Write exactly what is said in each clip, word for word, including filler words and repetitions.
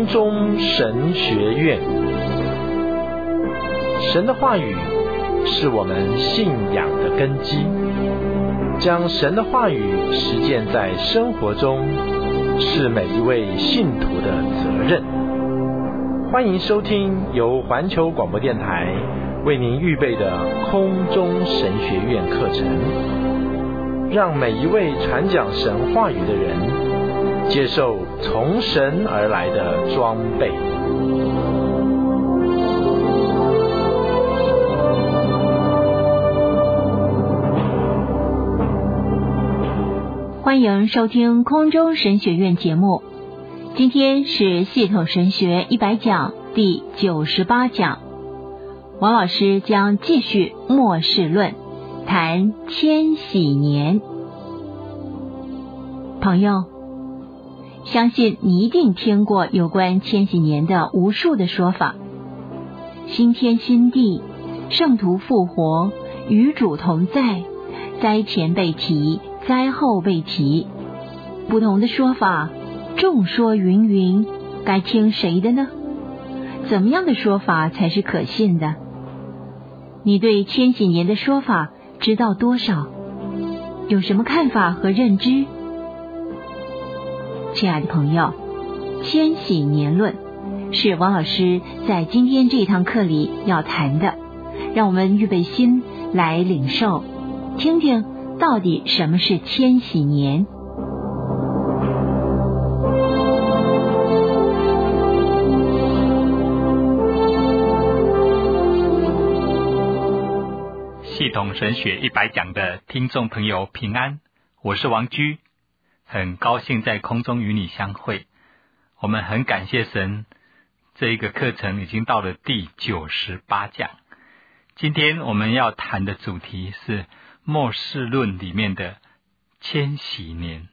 空中神学院。神的话语是我们信仰的根基，将神的话语实践在生活中，是每一位信徒的责任。欢迎收听由环球广播电台为您预备的空中神学院课程，让每一位传讲神话语的人接受从神而来的装备。 欢迎收听空中神学院节目，今天是系统神学一百讲第九十八讲，王老师将继续末世论，谈千禧年。朋友，相信你一定听过有关千禧年的无数的说法，新天新地，圣徒复活，与主同在，灾前被提，灾后被提，不同的说法，众说云云，该听谁的呢？怎么样的说法才是可信的？你对千禧年的说法知道多少？有什么看法和认知？亲爱的朋友，千禧年论是王老师在今天这一堂课里要谈的，让我们预备心来领受，听听到底什么是千禧年。 系统神学一百讲的听众朋友平安，我是王居，很高兴在空中与你相会。我们很感谢神，这一个课程已经到了第九十八讲。今天我们要谈的主题是末世论里面的千禧年。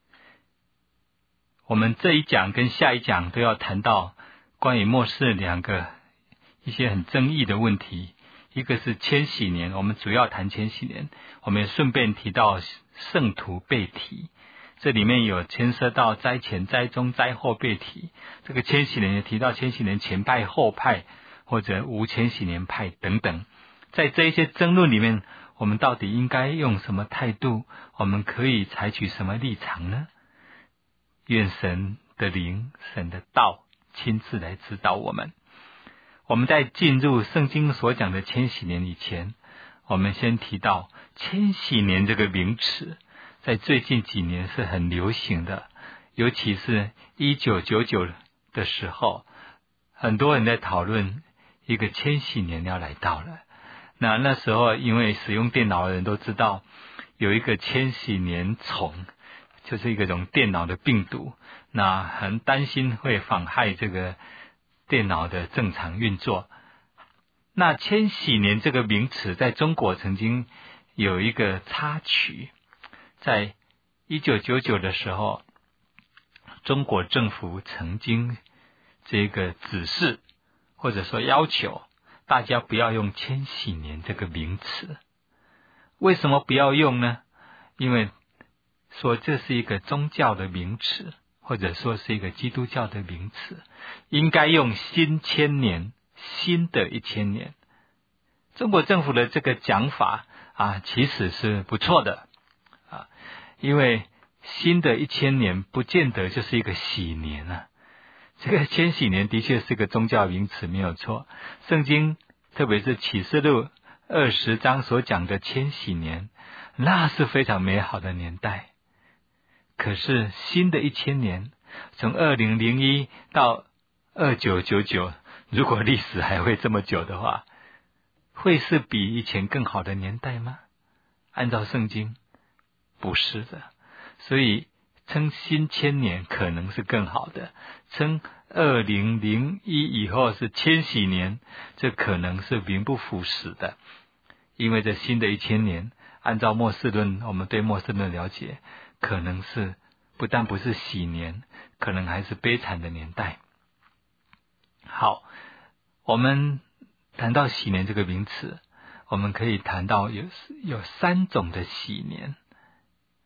我们这一讲跟下一讲都要谈到关于末世两个一些很争议的问题，一个是千禧年，我们主要谈千禧年，我们也顺便提到圣徒被提，这里面有牵涉到灾前、灾中、灾后被提，这个千禧年也提到千禧年前派、后派或者无千禧年派等等。在这一些争论里面，我们到底应该用什么态度？我们可以采取什么立场呢？愿神的灵、神的道亲自来指导我们。我们在进入圣经所讲的千禧年以前，我们先提到千禧年这个名词，在最近几年是很流行的，尤其是一九九九的时候，很多人在讨论一个千禧年要来到了。那那时候因为使用电脑的人都知道有一个千禧年虫，就是一个种电脑的病毒，那很担心会妨害这个电脑的正常运作。那千禧年这个名词在中国曾经有一个插曲，在一九九九的时候，中国政府曾经这个指示或者说要求大家不要用千禧年这个名词。为什么不要用呢？因为说这是一个宗教的名词，或者说是一个基督教的名词，应该用新千年，新的一千年。中国政府的这个讲法啊，其实是不错的啊，因为新的一千年不见得就是一个喜年啊。这个千禧年的确是个宗教名词，没有错。圣经特别是启示录二十章所讲的千禧年，那是非常美好的年代。可是新的一千年，从二零零一到二九九九，如果历史还会这么久的话，会是比以前更好的年代吗？按照圣经，不是的。所以称新千年可能是更好的，称二零零一以后是千禧年，这可能是名不符实的。因为这新的一千年，按照末世论，我们对末世论的了解，可能是不但不是喜年，可能还是悲惨的年代。好，我们谈到喜年这个名词，我们可以谈到有有三种的喜年。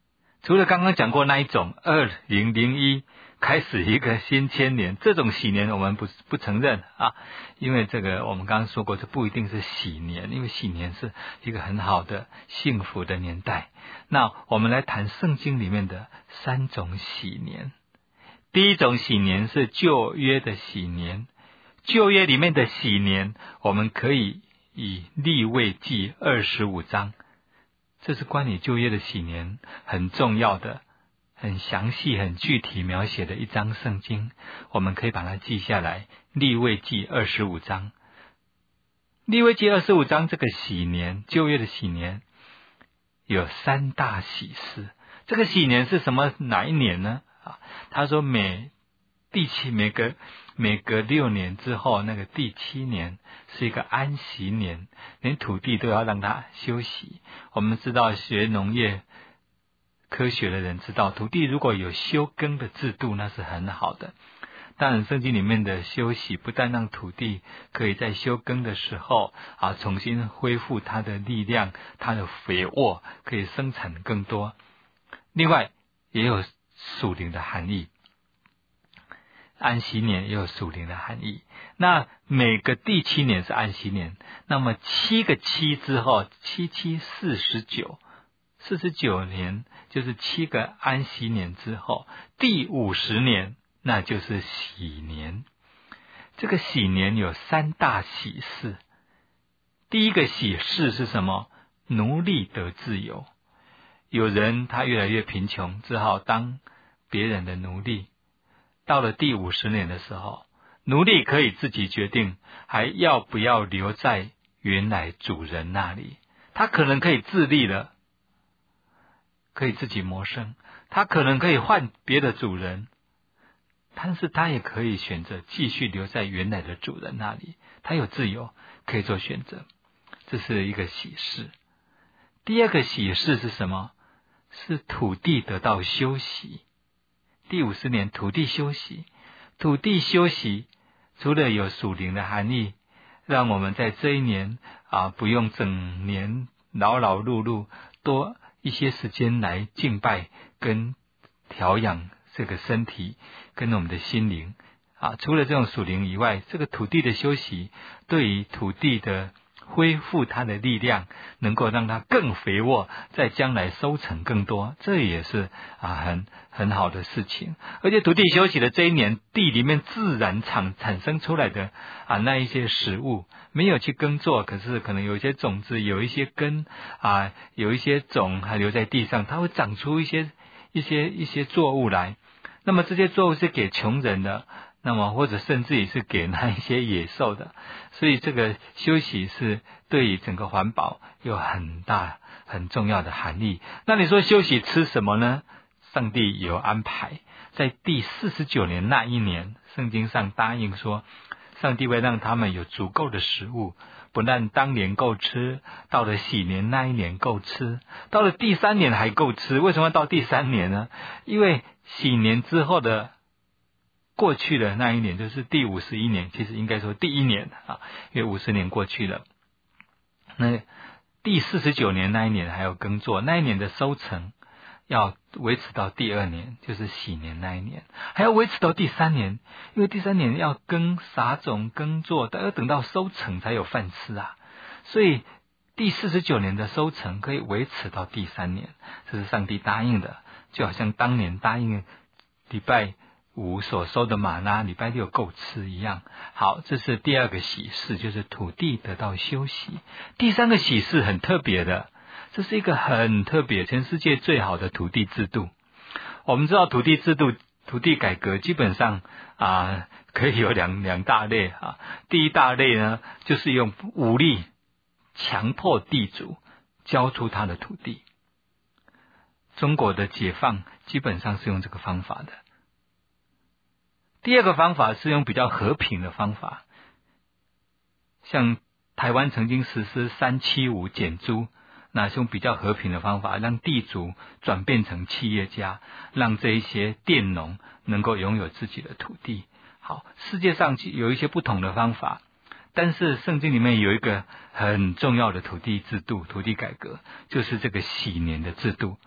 除了刚刚讲过那一种二零零一开始一个新千年，这种喜年我们不不承认啊，因为这个我们刚刚说过，这不一定是喜年，因为喜年是一个很好的幸福的年代。那我们来谈圣经里面的三种喜年。第一种喜年是旧约的喜年，旧约里面的喜年，我们可以以利未记二十五章，这是关于旧约的喜年很重要的、很详细、很具体描写的一章圣经，我们可以把它记下来。利未记二十五章，利未记二十五章这个喜年，旧约的喜年有三大喜事。这个喜年是什么？哪一年呢？啊，他说每第七每隔每隔六年之后，那个第七年是一个安息年，连土地都要让它休息。我们知道学农业科学的人知道，土地如果有休耕的制度，那是很好的。当然圣经里面的休息不但让土地可以在休耕的时候啊重新恢复它的力量，它的肥沃，可以生产更多，另外也有属灵的含义，安息年也有属灵的含义。那每个第七年是安息年，那么七个七之后，七七四十九，四十九年就是七个安息年之后，第五十年那就是喜年。这个喜年有三大喜事。第一个喜事是什么？奴隶得自由。有人他越来越贫穷，只好当别人的奴隶。到了第五十年的时候，奴隶可以自己决定还要不要留在原来主人那里。他可能可以自立了，可以自己谋生，他可能可以换别的主人，但是他也可以选择继续留在原来的主人那里，他有自由可以做选择。这是一个喜事。第二个喜事是什么？是土地得到休息。第五十年土地休息，土地休息除了有属灵的含义，让我们在这一年啊不用整年劳劳碌碌，多一些时间来敬拜跟调养这个身体跟我们的心灵啊。除了这种属灵以外，这个土地的休息对于土地的恢复它的力量，能够让它更肥沃，在将来收成更多，这也是啊很很好的事情。而且土地休息的这一年，地里面自然产产生出来的啊那一些食物，没有去耕作，可是可能有一些种子，有一些根啊，有一些种还留在地上，它会长出一些一些一些作物来。那么这些作物是给穷人的，那么或者甚至也是给那一些野兽的，所以这个休息是对于整个环保有很大很重要的含义。那你说休息吃什么呢？上帝有安排，在第四十九年那一年，圣经上答应说，上帝会让他们有足够的食物，不但当年够吃，到了喜年那一年够吃，到了第三年还够吃。为什么要到第三年呢？因为喜年之后的过去的那一年就是第五十一年，其实应该说第一年啊，因为五十年过去了。那第四十九年那一年还有耕作，那一年的收成要维持到第二年，就是喜年那一年，还要维持到第三年，因为第三年要耕撒种耕作，但要等到收成才有饭吃啊。所以第四十九年的收成可以维持到第三年，这是上帝答应的，就好像当年答应礼拜五所收的玛纳礼拜六够吃一样。好，这是第二个喜事，就是土地得到休息。第三个喜事很特别的，这是一个很特别，全世界最好的土地制度。我们知道土地制度、土地改革基本上啊，可以有两两大类啊。第一大类呢，就是用武力强迫地主交出他的土地。中国的解放基本上是用这个方法的。第二个方法是用比较和平的方法，像台湾曾经实施三七五减租，那是用比较和平的方法，让地主转变成企业家，让这一些佃农能够拥有自己的土地。好，世界上有一些不同的方法，但是圣经里面有一个很重要的土地制度、土地改革，就是这个喜年的制度。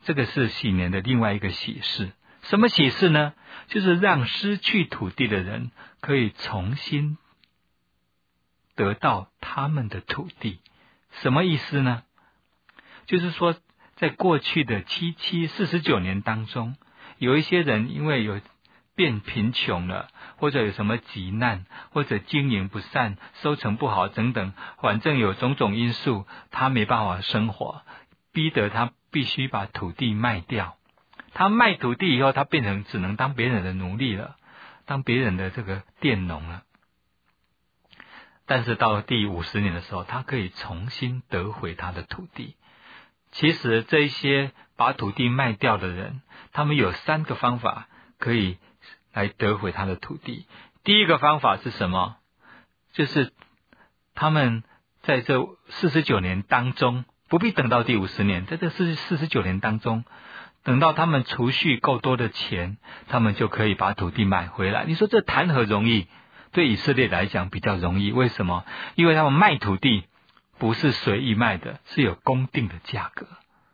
这个是喜年的另外一个喜事。什么喜事呢？就是让失去土地的人可以重新得到他们的土地。什么意思呢？就是说在过去的七七四十九年当中，有一些人因为有变贫穷了，或者有什么急难，或者经营不善，收成不好等等，反正有种种因素，他没办法生活，逼得他必须把土地卖掉。他卖土地以后，他变成只能当别人的奴隶了，当别人的这个佃农了。但是到了第五十年的时候，他可以重新得回他的土地。其实这一些把土地卖掉的人，他们有三个方法可以来得回他的土地。第一个方法是什么？就是他们在这四十九年当中，不必等到第五十年，在这四十九年当中，等到他们储蓄够多的钱，他们就可以把土地买回来。你说这谈何容易？对以色列来讲比较容易。为什么？因为他们卖土地不是随意卖的，是有公定的价格。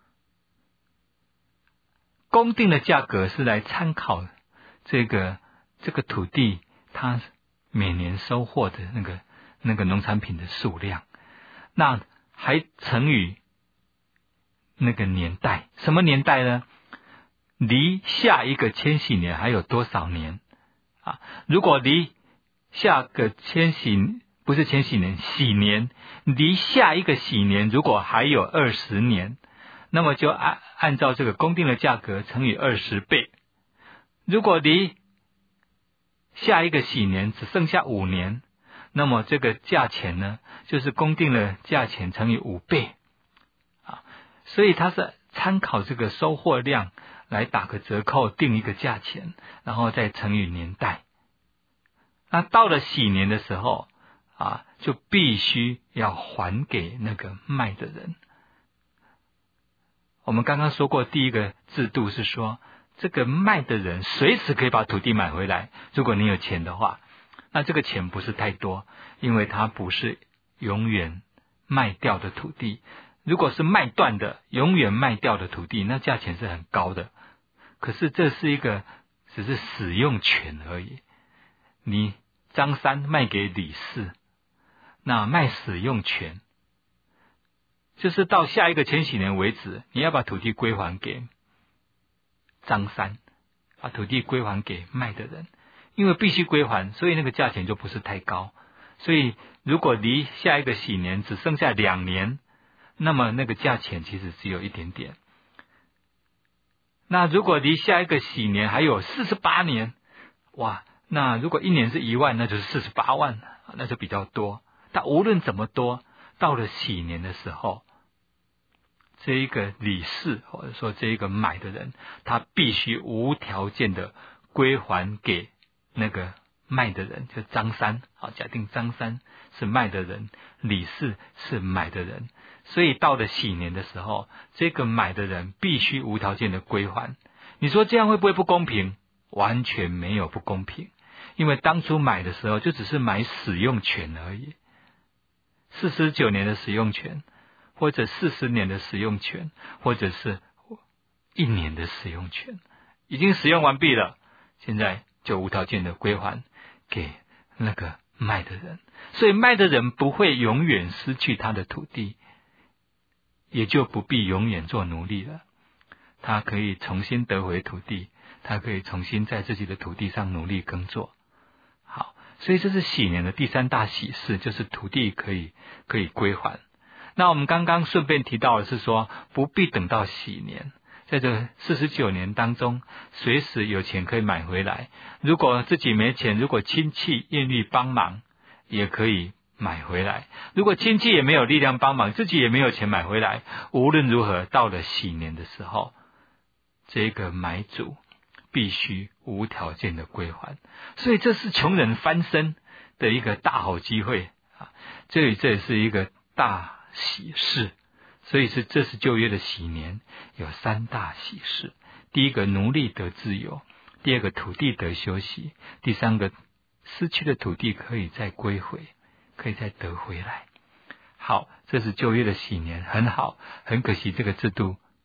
公定的价格是来参考这个这个土地它每年收获的那个那个农产品的数量，那还乘以那个年代。什么年代呢？离下一个千禧年还有多少年啊？如果离下个千禧不是千禧年，禧年，离下一个禧年如果还有二十年，那么就按按照这个公定的价格乘以二十倍。如果离下一个禧年只剩下五年，那么这个价钱呢，就是公定的价钱乘以五倍啊。所以它是参考这个收获量来打个折扣，定一个价钱，然后再乘以年代。那到了禧年的时候啊，就必须要还给那个卖的人。我们刚刚说过，第一个制度是说，这个卖的人随时可以把土地买回来，如果你有钱的话。那这个钱不是太多，因为它不是永远卖掉的土地。如果是卖断的，永远卖掉的土地，那价钱是很高的。可是这是一个只是使用权而已。你张三卖给李四，那卖使用权，就是到下一个千禧年为止，你要把土地归还给张三，把土地归还给卖的人，因为必须归还，所以那个价钱就不是太高。所以如果离下一个禧年只剩下两年，那么那个价钱其实只有一点点。那如果离下一个禧年还有四十八年，哇，那如果一年是一万，那就是四十八万，那就比较多。但无论怎么多，到了禧年的时候，这一个理事或者说这一个买的人，他必须无条件的归还给那个卖的人，就张三。好，假定张三是卖的人，李四是买的人，所以到了禧年的时候，这个买的人必须无条件的归还。你说这样会不会不公平？完全没有不公平，因为当初买的时候就只是买使用权而已，四十九年的使用权，或者四十年的使用权，或者是一年的使用权，已经使用完毕了，现在就无条件的归还给那个卖的人。所以卖的人不会永远失去他的土地，也就不必永远做奴隶了。他可以重新得回土地，他可以重新在自己的土地上努力耕作。好，所以这是禧年的第三大喜事，就是土地可以可以归还。那我们刚刚顺便提到的是说，不必等到禧年，在这四十九年当中，随时有钱可以买回来。如果自己没钱，如果亲戚愿意帮忙，也可以买回来。如果亲戚也没有力量帮忙，自己也没有钱买回来，无论如何，到了禧年的时候，这个买主必须无条件的归还。所以这是穷人翻身的一个大好机会啊！这里这也是一个大喜事。所以是这是旧约的禧年，有三大喜事。第一个，奴隶得自由；第二个，土地得休息；第三个，失去的土地可以再归回，可以再得回来。好，这是旧约的禧年，很好。很可惜这个制度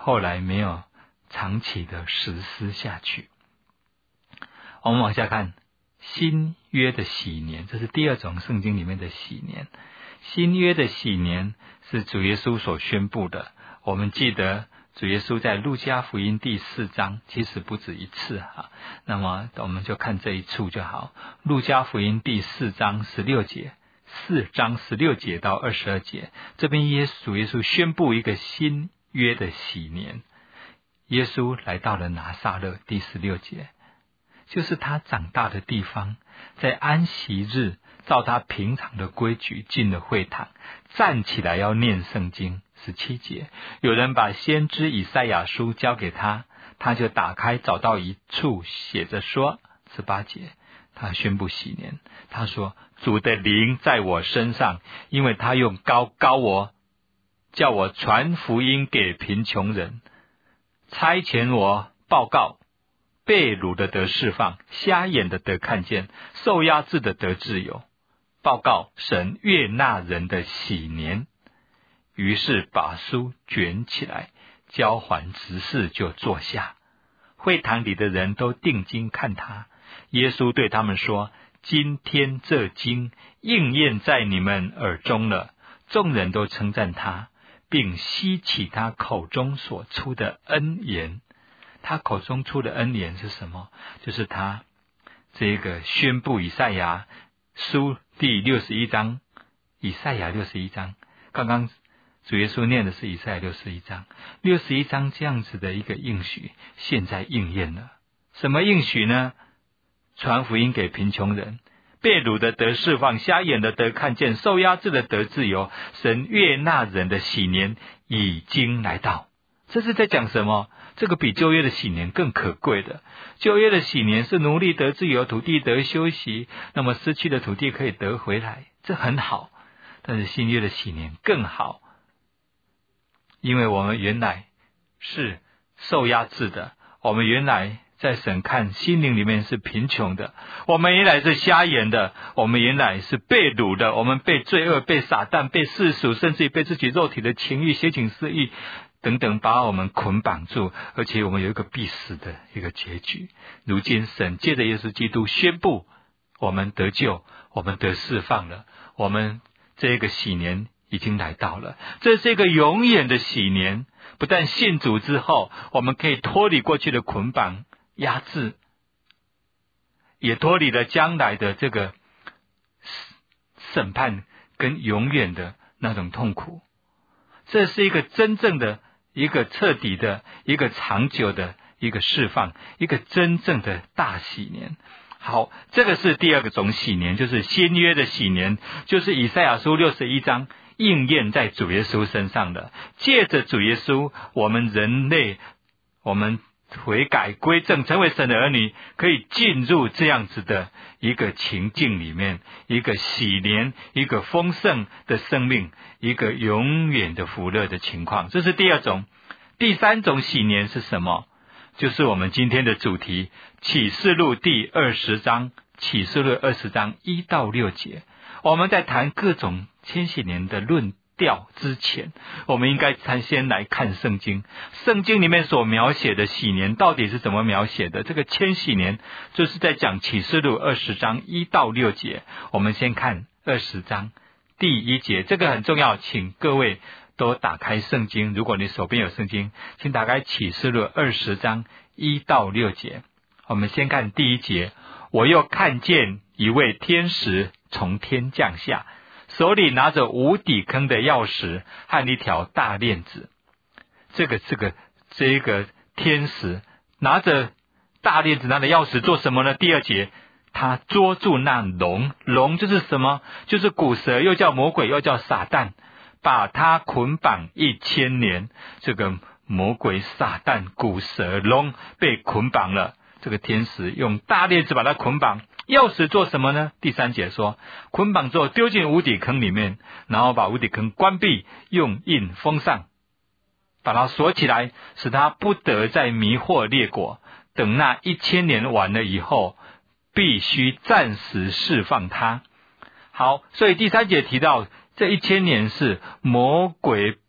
后来没有长期的实施下去。我们往下看新约的禧年，这是第二种圣经里面的禧年。新约的禧年是主耶稣所宣布的。我们记得主耶稣在路加福音第四章，其实不止一次啊。那么我们就看这一处就好。路加福音第四章十六节，四章十六节到二十二节，这边耶稣主耶稣宣布一个新约的禧年。耶稣来到了拿撒勒，第十六节，就是他长大的地方。在安息日，照他平常的规矩进了会堂，站起来要念圣经。十七节，有人把先知以赛亚书交给他，他就打开，找到一处写着说。十八节，他宣布禧年，他说主的灵在我身上，因为他用膏膏我，叫我传福音给贫穷人，差遣我报告被掳的得释放，瞎眼的得看见，受压制的得自由，报告神悦纳人的禧年。于是把书卷起来，交还执事，就坐下。会堂里的人都定睛看他。耶稣对他们说，今天这经应验在你们耳中了。众人都称赞他，并希奇他口中所出的恩言。他口中出的恩言是什么？就是他这个宣布以赛亚书第六十一章，以赛亚六十一章，刚刚主耶稣念的是以赛亚六十一章，六十一章这样子的一个应许，现在应验了。什么应许呢？传福音给贫穷人，被掳的得释放，瞎眼的得看见，受压制的得自由，神悦纳人的禧年已经来到。这是在讲什么？这个比旧约的禧年更可贵的。旧约的禧年是奴隶得自由，土地得休息，那么失去的土地可以得回来，这很好。但是新约的禧年更好，因为我们原来是受压制的，我们原来在神看心灵里面是贫穷的，我们原来是瞎眼的，我们原来是被掳的，我们被罪恶、被撒旦、被世俗，甚至于被自己肉体的情欲、邪情私欲等等把我们捆绑住，而且我们有一个必死的一个结局。如今神借着耶稣基督宣布我们得救，我们得释放了，我们这个禧年已经来到了。这是一个永远的禧年，不但信主之后我们可以脱离过去的捆绑压制，也脱离了将来的这个审判跟永远的那种痛苦。这是一个真正的一个彻底的一个长久的一个释放，一个真正的大禧年。好，这个是第二个种禧年，就是新约的禧年，就是以赛亚书六十一章应验在主耶稣身上的。借着主耶稣，我们人类我们悔改归正，成为神的儿女，可以进入这样子的一个情境里面，一个禧年，一个丰盛的生命，一个永远的福乐的情况。这是第二种。第三种禧年是什么？就是我们今天的主题，启示录第二十章，启示录二十章一到六节。我们在谈各种千禧年的论调之前，我们应该先来看圣经。圣经里面所描写的禧年到底是怎么描写的？这个千禧年就是在讲启示录二十章一到六节。我们先看二十章第一节，这个很重要，请各位都打开圣经。如果你手边有圣经，请打开启示录二十章一到六节。我们先看第一节，我又看见一位天使从天降下，手里拿着无底坑的钥匙和一条大链子。这个这个这个天使拿着大链子，拿着钥匙做什么呢？第二节，他捉住那龙，龙就是什么？就是古蛇，又叫魔鬼，又叫撒旦，把他捆绑一千年。这个魔鬼、撒旦、古蛇、龙被捆绑了，这个天使用大链子把他捆绑。钥匙做什么呢？第三节说，捆绑之后丢进无底坑里面，然后把无底坑关闭，用印封上，把它锁起来，使他不得再迷惑列国。等那一千年完了以后，必须暂时释放他。好，所以第三节提到这一千年是魔鬼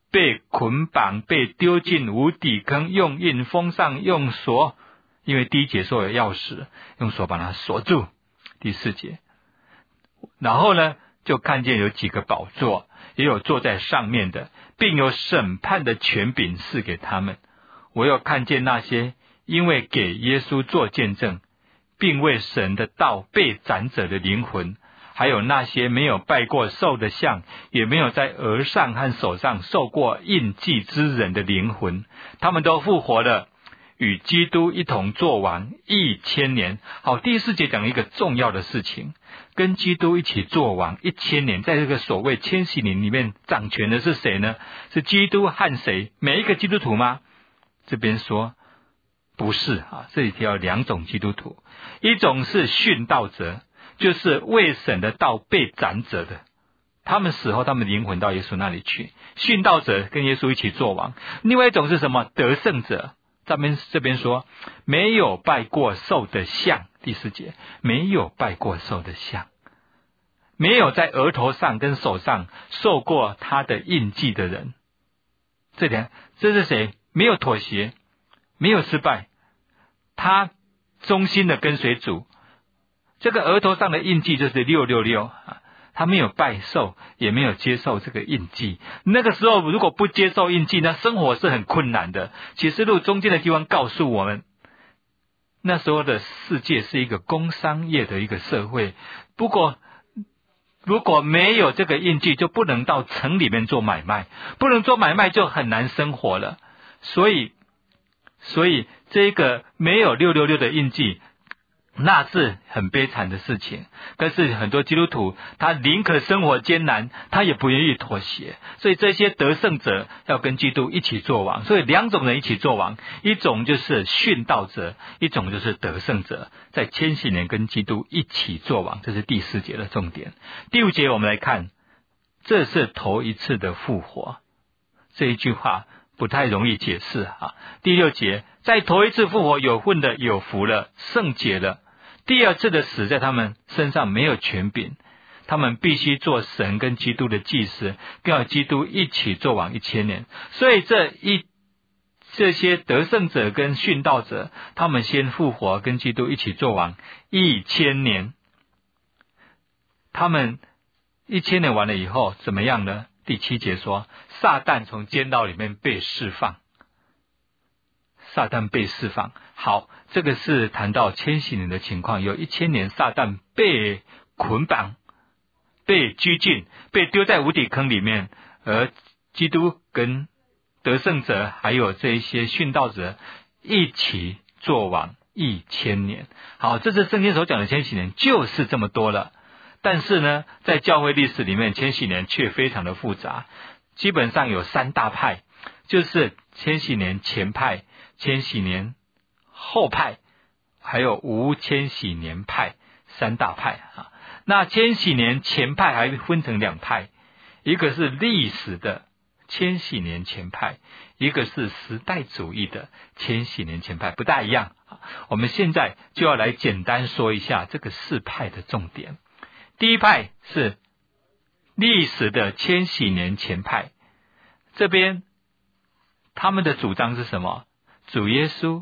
被捆绑，被丢进无底坑，用印封上，用锁，因为第一节说有钥匙，用锁把它锁住。第四节，然后呢，就看见有几个宝座，也有坐在上面的，并有审判的权柄赐给他们。我又看见那些因为给耶稣做见证，并为神的道被斩者的灵魂，还有那些没有拜过兽的像，也没有在额上和手上受过印记之人的灵魂，他们都复活了，与基督一同作王一千年。好，第四节讲一个重要的事情，跟基督一起作王一千年。在这个所谓千禧年里面，掌权的是谁呢？是基督和谁？每一个基督徒吗？这边说不是啊，这里提到两种基督徒，一种是殉道者，就是为神的道被斩者的，他们死后他们灵魂到耶稣那里去，殉道者跟耶稣一起作王。另外一种是什么？得胜者。这边这边说没有拜过兽的像，第四节，没有拜过兽的像，没有在额头上跟手上受过他的印记的人。这点这是谁？没有妥协，没有失败，他忠心的跟随主。这个额头上的印记就是六六六啊，他没有拜兽，也没有接受这个印记。那个时候如果不接受印记，那生活是很困难的。启示录中间的地方告诉我们，那时候的世界是一个工商业的一个社会，不过如果没有这个印记，就不能到城里面做买卖，不能做买卖就很难生活了。所以所以这个没有六六六的印记，那是很悲惨的事情。可是很多基督徒他宁可生活艰难，他也不愿意妥协。所以这些得胜者要跟基督一起作王。所以两种人一起作王，一种就是殉道者，一种就是得胜者，在千禧年跟基督一起作王。这是第四节的重点。第五节我们来看，这是头一次的复活。这一句话不太容易解释啊。第六节，在头一次复活有份的有福了，圣洁了。第二次的死在他们身上没有权柄，他们必须做神跟基督的祭司，跟要基督一起作王一千年。所以这一这些得胜者跟殉道者，他们先复活跟基督一起作王一千年。他们一千年完了以后怎么样呢？第七节说，撒旦从监牢里面被释放。撒旦被释放。好，这个是谈到千禧年的情况，有一千年撒旦被捆绑，被拘禁，被丢在无底坑里面，而基督跟得胜者还有这一些殉道者一起作王一千年。好，这是圣经所讲的千禧年就是这么多了。但是呢，在教会历史里面，千禧年却非常的复杂，基本上有三大派，就是千禧年前派、千禧年后派，还有无千禧年派，三大派啊。那千禧年前派还分成两派，一个是历史的千禧年前派，一个是时代主义的千禧年前派，不大一样。我们现在就要来简单说一下这个四派的重点。第一派是历史的千禧年前派，这边他们的主张是什么？主耶稣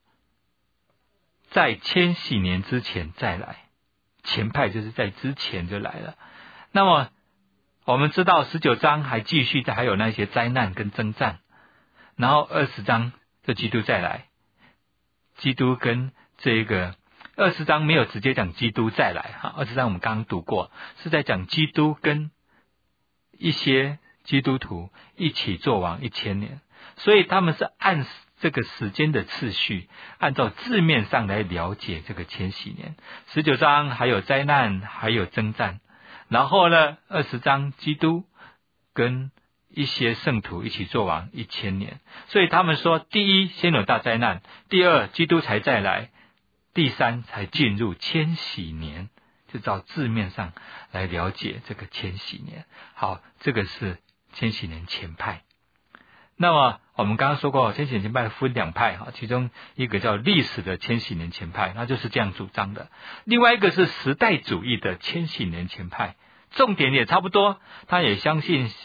在千禧年之前再来，前派就是在之前就来了。那么我们知道十九章还继续还有那些灾难跟征战，然后二十章就基督再来，基督跟这个二十章没有直接讲基督再来哈，二十章我们刚刚读过，是在讲基督跟一些基督徒一起作王一千年，所以他们是按这个时间的次序，按照字面上来了解这个千禧年。十九章还有灾难，还有征战，然后呢，二十章基督跟一些圣徒一起作王一千年，所以他们说，第一先有大灾难，第二基督才再来，第三才进入千禧年，就照字面上来了解这个千禧年。好，这个是千禧年前派。那么我们刚刚说过，千禧年前派分两派，其中一个叫历史的千禧年前派，那就是这样主张的。另外一个是时代主义的千禧年前派，重点也差不多，他也相信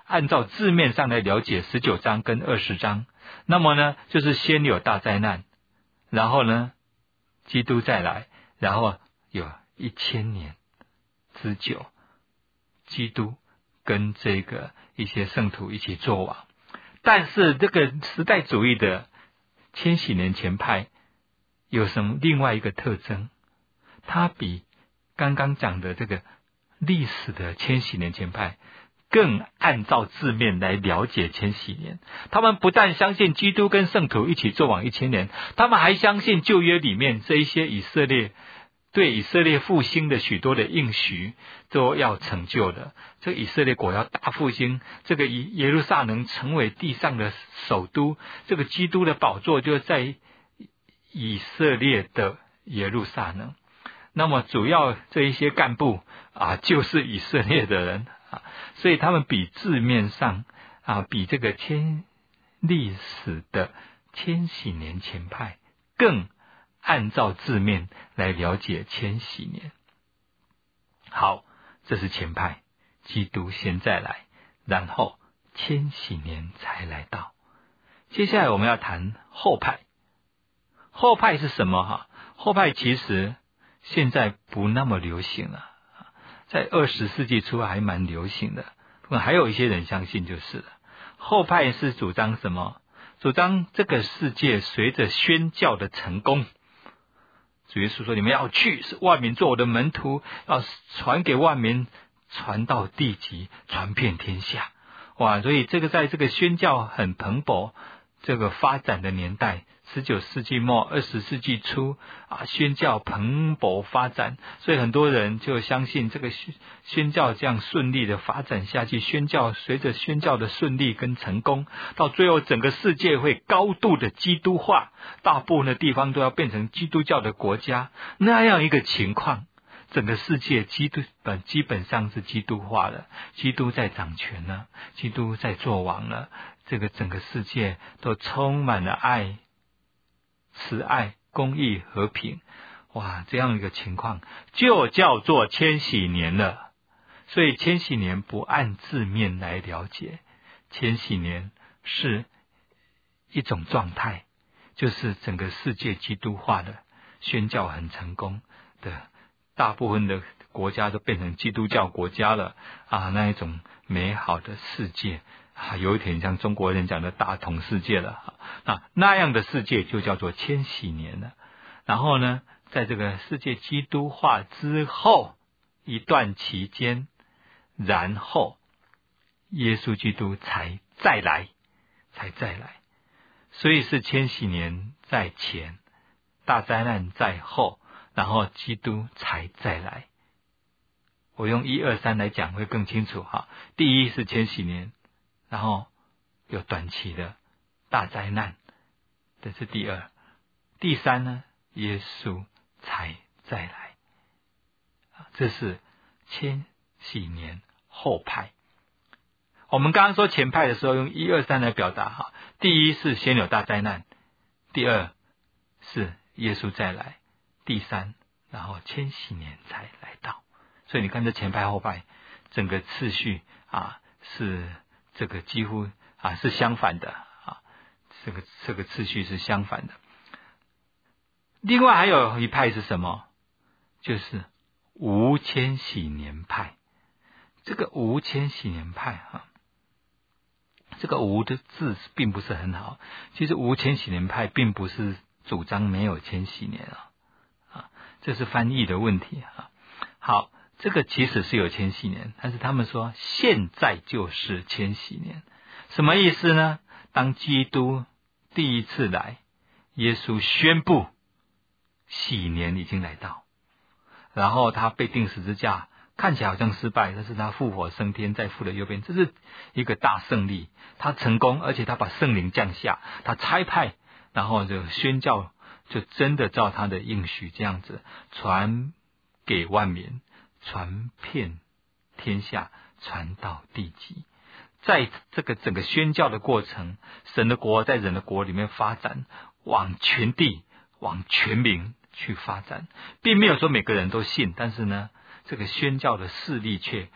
按照字面上来了解十九章跟二十章，那么呢，就是先有大灾难，然后呢，基督再来，然后有一千年之久，基督跟这个一些圣徒一起作王。但是这个时代主义的千禧年前派有什么另外一个特征？它比刚刚讲的这个历史的千禧年前派更按照字面来了解千禧年。他们不但相信基督跟圣徒一起作王一千年，他们还相信旧约里面这一些以色列对以色列复兴的许多的应许都要成就的。这个以色列国要大复兴，这个耶路撒冷成为地上的首都，这个基督的宝座就在以色列的耶路撒冷。那么主要这一些干部啊，就是以色列的人啊，所以他们比字面上啊，比这个千历史的千禧年前派更按照字面来了解千禧年。好，这是前派，基督先再来，然后千禧年才来到。接下来我们要谈后派。后派是什么哈？后派其实现在不那么流行了，在二十世纪初还蛮流行的，不过还有一些人相信就是了。后派是主张什么？主张这个世界随着宣教的成功，主耶稣说你们要去，是万民做我的门徒，要传给万民，传到地极，传遍天下。哇，所以这个在这个宣教很蓬勃这个发展的年代，十九世纪末二十世纪初啊，宣教蓬勃发展，所以很多人就相信这个宣教这样顺利的发展下去，宣教随着宣教的顺利跟成功，到最后整个世界会高度的基督化，大部分的地方都要变成基督教的国家，那样一个情况，整个世界基督本基本上是基督化了，基督在掌权了，基督在作王了，这个整个世界都充满了爱、慈爱、公义、和平。哇，这样一个情况就叫做千禧年了。所以千禧年不按字面来了解，千禧年是一种状态，就是整个世界基督化的，宣教很成功的，大部分的国家都变成基督教国家了啊，那一种美好的世界啊，有一点像中国人讲的大同世界了啊，那样的世界就叫做千禧年了。然后呢，在这个世界基督化之后一段期间，然后耶稣基督才再来，才再来。所以是千禧年在前，大灾难在后，然后基督才再来。我用一二三来讲会更清楚哈。第一是千禧年，然后有短期的大灾难，这是第二。第三呢，耶稣才再来，这是千禧年后派。我们刚刚说前派的时候用一二三来表达哈。第一是先有大灾难，第二是耶稣再来，第三然后千禧年才来到。所以你看这前派后派整个次序啊，是这个几乎啊是相反的啊，这个这个次序是相反的。另外还有一派是什么？就是无千禧年派。这个无千禧年派啊，这个无的字并不是很好。其实无千禧年派并不是主张没有千禧年啊，啊，这是翻译的问题啊。好，这个其实是有千禧年，但是他们说现在就是千禧年，什么意思呢？当基督第一次来，耶稣宣布禧年已经来到，然后他被钉十字架，看起来好像失败，但是他复活升天，在父的右边，这是一个大胜利。他成功，而且他把圣灵降下，他差派，然后就宣教，就真的照他的应许这样子传给万民，传遍天下，传到地极。在这个整个宣教的过程，神的国在人的国里面发展，往全地，往全民去发展，并没有说每个人都信，但是呢，这个宣教的势力却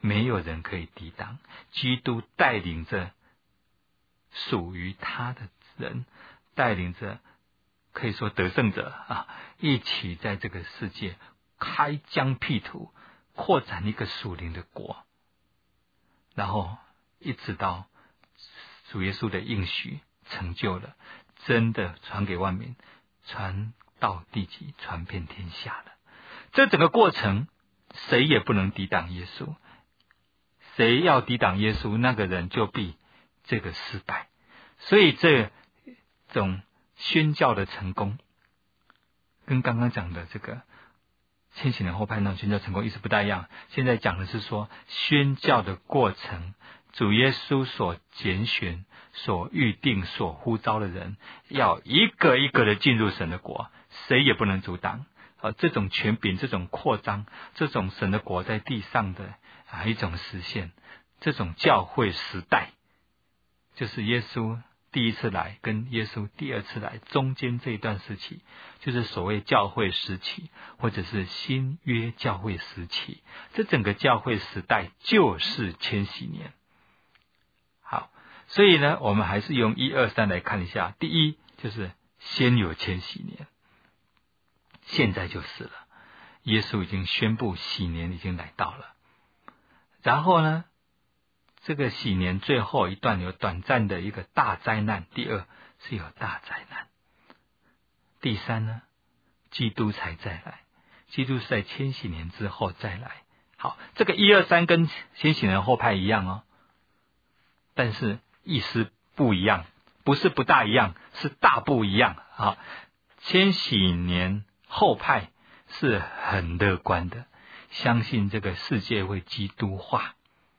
没有人可以抵挡。基督带领着属于他的人，带领着可以说得胜者啊，一起在这个世界开疆辟土，扩展一个属灵的国，然后一直到主耶稣的应许成就了，真的传给万民，传到地极，传遍天下了。这整个过程谁也不能抵挡耶稣，谁要抵挡耶稣，那个人就必这个失败。所以这种宣教的成功跟刚刚讲的这个千禧年后派那种宣教成功意思不大一样。现在讲的是说宣教的过程，主耶稣所拣选、所预定、所呼召的人，要一个一个的进入神的国，谁也不能阻挡。啊，这种权柄、这种扩张、这种神的国在地上的啊一种实现，这种教会时代，就是耶稣第一次来跟耶稣第二次来中间这一段时期，就是所谓教会时期，或者是新约教会时期。这整个教会时代就是千禧年。好，所以呢，我们还是用一二三来看一下。第一，就是先有千禧年，现在就是了。耶稣已经宣布禧年已经来到了。然后呢，这个禧年最后一段有短暂的一个大灾难。第二是有大灾难。第三呢，基督才再来，基督是在千禧年之后再来。好，这个一二三跟千禧年后派一样哦，但是意思不一样，不是不大一样，是大不一样啊。千禧年后派是很乐观的，相信这个世界会基督化。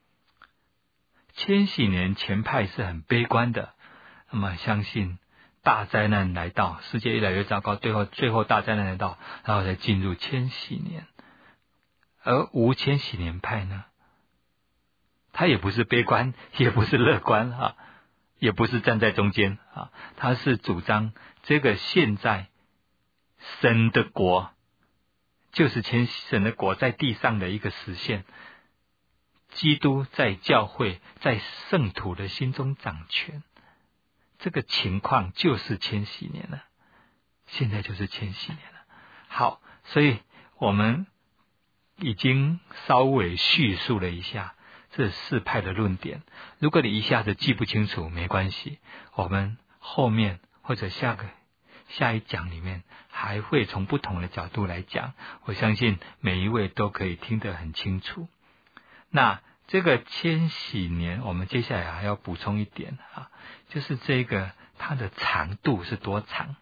千禧年前派是很悲观的，那么相信大灾难来到，世界越来越糟糕，最后最后大灾难来到，然后才进入千禧年。而无千禧年派呢，他也不是悲观，也不是乐观啊，也不是站在中间啊，他是主张这个现在神的国，就是千神的国在地上的一个实现。基督在教会、在圣徒的心中掌权，这个情况就是千禧年了，现在就是千禧年了。好，所以我们已经稍微叙述了一下这四派的论点。如果你一下子记不清楚，没关系，我们后面或者下个下一讲里面还会从不同的角度来讲，我相信每一位都可以听得很清楚。那这个千禧年，我们接下来还要补充一点啊，就是这个它的长度是多长？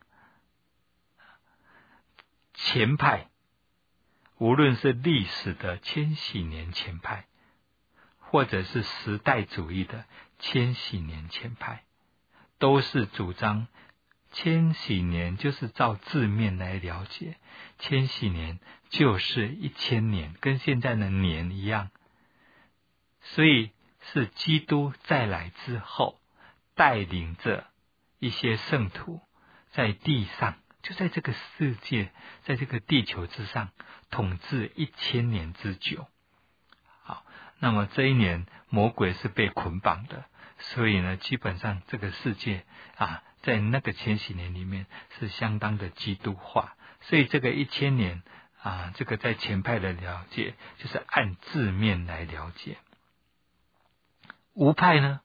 前派，无论是历史的千禧年前派，或者是时代主义的千禧年前派，都是主张千禧年就是照字面来了解，千禧年就是一千年，跟现在的年一样。所以是基督再来之后，带领着一些圣徒在地上，就在这个世界，在这个地球之上统治一千年之久。好，那么这一年魔鬼是被捆绑的，所以呢，基本上这个世界啊，在那个千禧年里面是相当的基督化。所以这个一千年啊，这个在前派的了解就是按字面来了解。无派呢，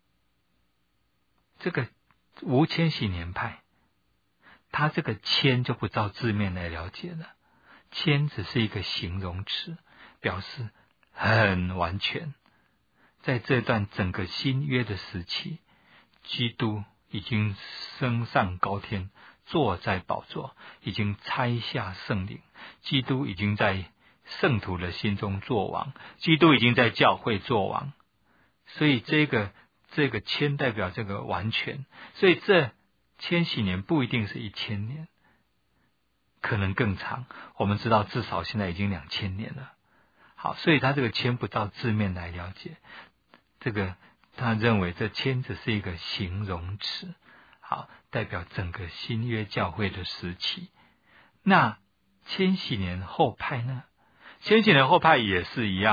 这个无千禧年派，他这个千就不照字面来了解了，千只是一个形容词，表示很完全。在这段整个新约的时期，基督已经升上高天，坐在宝座，已经拆下圣灵，基督已经在圣徒的心中作王，基督已经在教会作王。所以这个这个千代表这个完全，所以这千禧年不一定是一千年，可能更长。我们知道至少现在已经两千年了。好，所以他这个千不照字面来了解，这个他认为这千只是一个形容词，好，代表整个新约教会的时期。那千禧年后派呢？千禧年后派也是一样，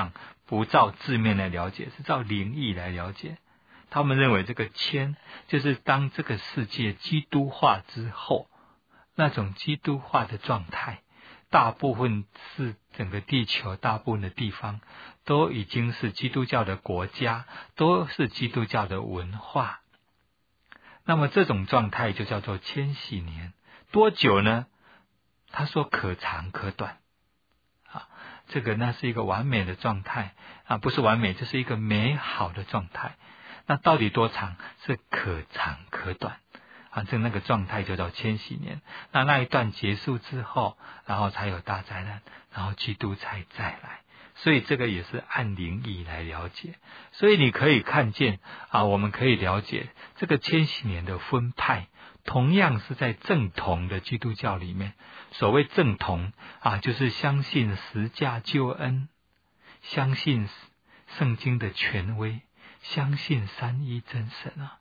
不照字面来了解，是照灵意来了解。他们认为这个千就是当这个世界基督化之后，那种基督化的状态，大部分是整个地球大部分的地方都已经是基督教的国家，都是基督教的文化。那么这种状态就叫做千禧年。多久呢？他说可长可短啊，这个那是一个完美的状态啊，不是完美，这是一个美好的状态。那到底多长？是可长可短啊，这那个状态就叫千禧年。那那一段结束之后，然后才有大灾难，然后基督才再来。所以这个也是按灵意来了解。所以你可以看见啊，我们可以了解这个千禧年的分派，同样是在正统的基督教里面。所谓正统啊，就是相信十架救恩，相信圣经的权威，相信三一真神啊。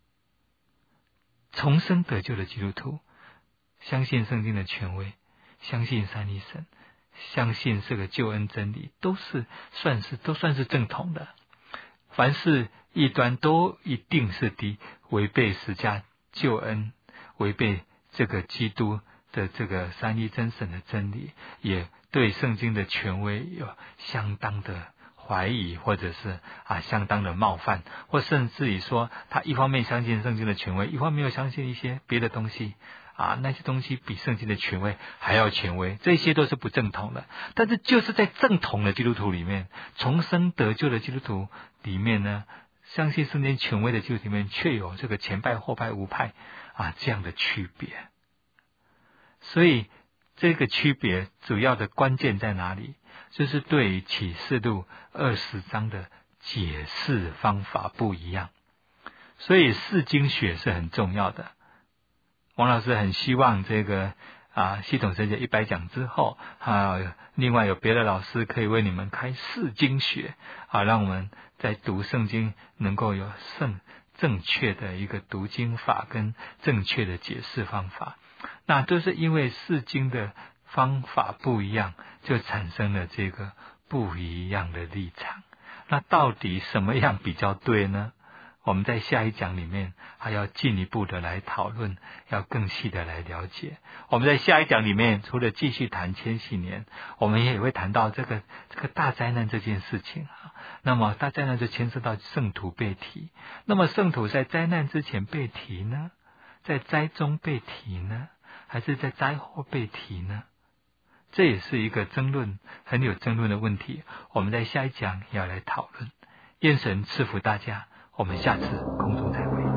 重生得救的基督徒，相信圣经的权威，相信三一神，相信这个救恩真理，都是算是都算是正统的。凡是异端都一定是敌违背十架救恩，违背这个基督的这个三一真神的真理，也对圣经的权威有相当的怀疑，或者是啊相当的冒犯，或甚至于说他一方面相信圣经的权威，一方面又相信一些别的东西啊，那些东西比圣经的权威还要权威，这些都是不正统的。但是就是在正统的基督徒里面，重生得救的基督徒里面呢，相信圣经权威的基督徒里面，却有这个前派后派无派啊这样的区别。所以这个区别主要的关键在哪里？就是对于启示录二十章的解释方法不一样。所以释经学是很重要的。王老师很希望这个啊系统神学一百讲之后啊，另外有别的老师可以为你们开释经学啊，让我们在读圣经能够有圣正确的一个读经法跟正确的解释方法。那都是因为释经的方法不一样，就产生了这个不一样的立场。那到底什么样比较对呢？我们在下一讲里面还要进一步的来讨论，要更细的来了解。我们在下一讲里面除了继续谈千禧年，我们也会谈到这个这个大灾难这件事情啊。那么大灾难就牵涉到圣徒被提，那么圣徒在灾难之前被提呢，在灾中被提呢，还是在灾后被提呢？这也是一个争论，很有争论的问题。我们在下一讲也要来讨论。愿神赐福大家，我们下次空中再会。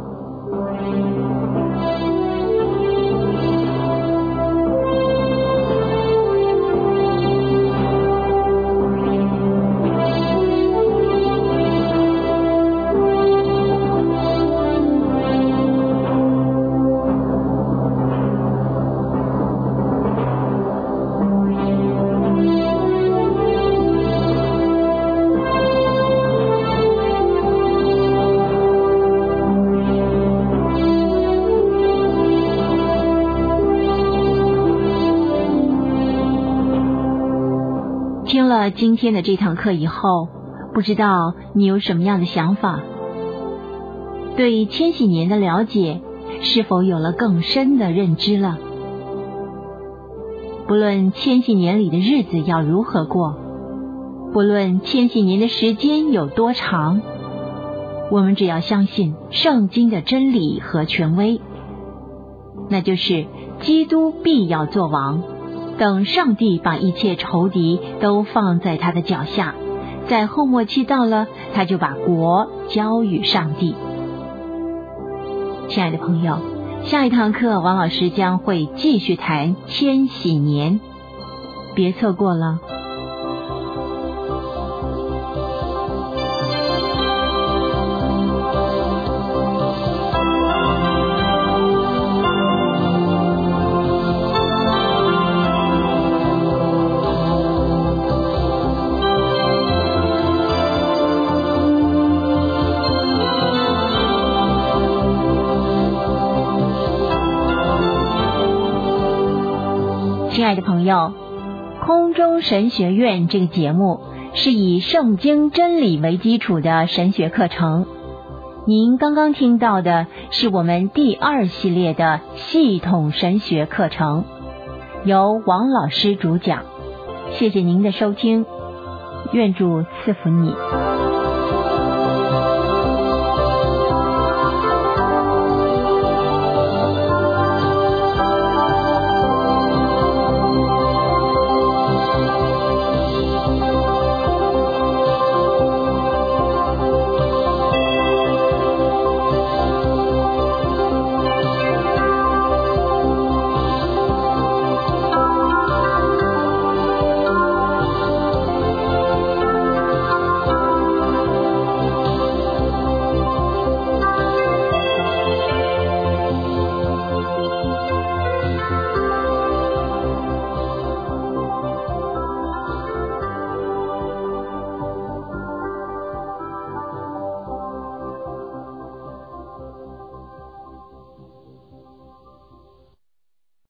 今天的这堂课以后，不知道你有什么样的想法？对千禧年的了解是否有了更深的认知了？不论千禧年里的日子要如何过，不论千禧年的时间有多长，我们只要相信圣经的真理和权威，那就是基督必要作王，等上帝把一切仇敌都放在他的脚下，在后末期到了，他就把国交与上帝。亲爱的朋友，下一堂课王老师将会继续谈千禧年，别错过了。亲爱的朋友，空中神学院这个节目是以圣经真理为基础的神学课程。您刚刚听到的是我们第二系列的系统神学课程，由王老师主讲。谢谢您的收听，愿主赐福你。